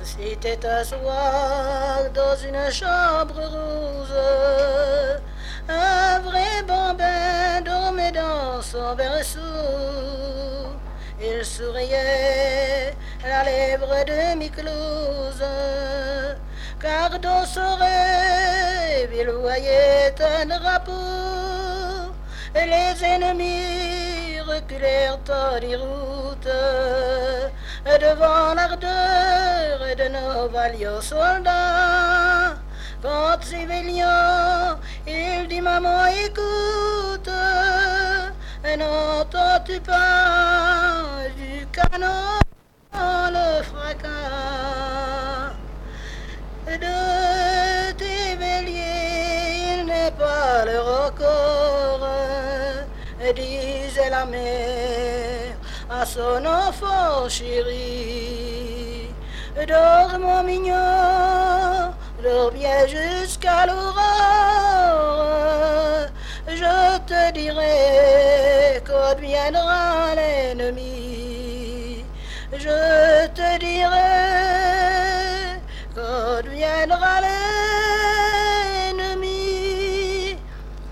C'était un soir dans une chambre rose. Un vrai bambin dormait dans son berceau. Il souriait, la lèvre demi-close, car dans son rêve il voyait un drapeau. Et les ennemis reculèrent en déroute devant l'ardeur de nos valiants soldats. Quand Cévillon, il dit maman écoute, n'entends-tu pas du canon le fracas de tes béliers, il n'est pas l'heure encore, disait la mère à son enfant chéri. Dors mon mignon, dors bien jusqu'à l'aurore. Je te dirai quand viendra l'ennemi. Je te dirai quand viendra l'ennemi.